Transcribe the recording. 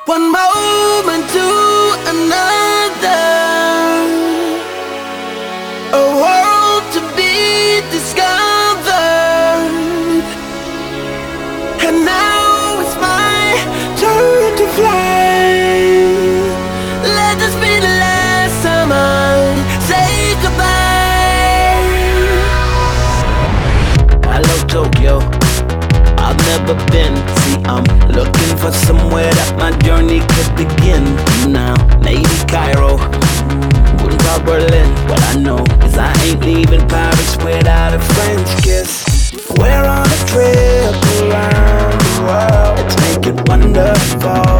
One moment to another, a world to be discovered. And now it's my turn to fly. Let this be the last time I say goodbye. Hello Tokyo, I've never been. See, I'm looking for somewhere that my journey could begin. Now, maybe Cairo, wouldn't call Berlin. What I know is I ain't leaving Paris without a French kiss. We're on a trip around the world. Let's make it wonderful.